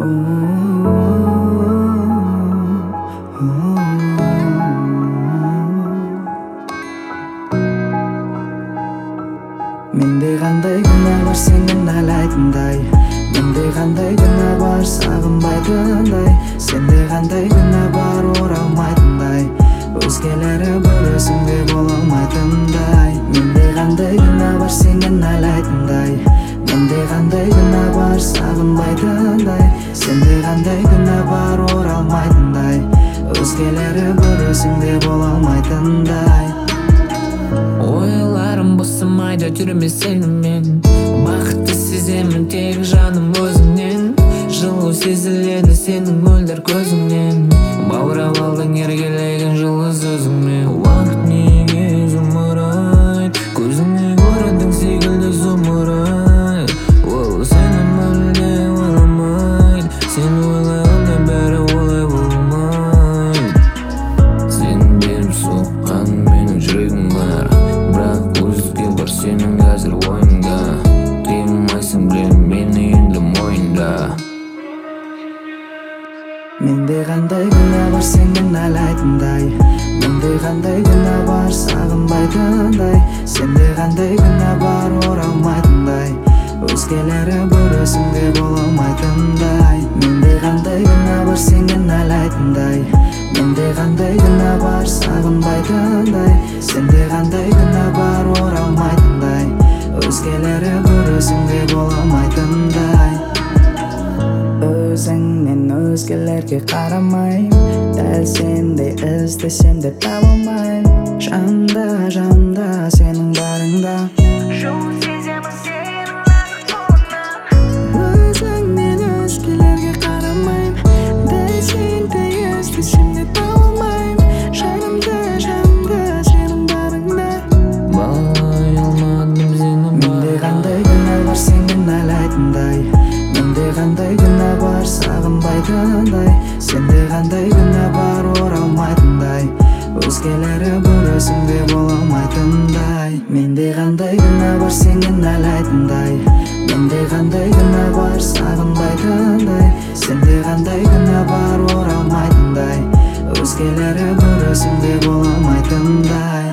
Менде қандай күнә бар сенен айлайтындай, менде қандай күнә бар сағынбайтындай, сенде қандай күнә бар оралмайтындай, өзгелері бір өзіңде бола алмайтындай. Менде қандай күнә бар сенен айлайтындай, менде қандай күнә бар сағынбайтындай, сенде қандай күнә бар оралмайтындай, өзгелері бір өзіңде бола алмайтындай. Ойларым босамайды жүреме сенімен, бақытты сеземін тек жаным өзіңнен, жылу сезіледі сенің мөлдір көзіңнен, баурап алдың еркелеген жұлдыз өзіңмен. Уақыт неге зымырайды, көзіңе көріндің секілді зымырайды, ол сені мүлде ойламайды, сен ойлағанда бәрі олай болмайды. Сен беріп соққан менің жүрегім бар, бірақ өзге бар сенің қазір ойыңда, қимайсың білем мені енді мойында. Менде қандай күнә бар сенен айлайтындай, менде қандай күнә бар сағынбайтындай, сенде қандай күнә бар оралмайтындай, өзгелері бір өзіңде бола алмайтындай. Менде қандай күнә бар сенен айлайтындай, менде қандай күнә бар сағынбайтындай, сенде қандай күнә бар оралмайтындай, өзгелері бір өзіңде бола алмайтындай. Өзіңнен өзгелерге қарамайым, дәл сендей іздесем де таба алмайым, жанда жанда сенің барыңда Жол сеземін сенің бақыт қолыңда. Өзіңнен өзгелерге қарамайым, дәл сендей іздесем де таба алмайым, жанымда жанда сенің барыңда Бағалай алмадым сені Менде қандай күнә бар сенен айлайтындай, менде қандай күнә бар сағынбайтындай, сенде қандай күнә бар оралмайтындай, өзгелері бір өзіңде бола алмайтындай. Менде қандай күнә бар сенен айлайтындай, менде қандай күнә бар сағынбайтындай, сенде қандай күнә бар оралмайтындай, өзгелері бір өзіңде бола алмайтындай.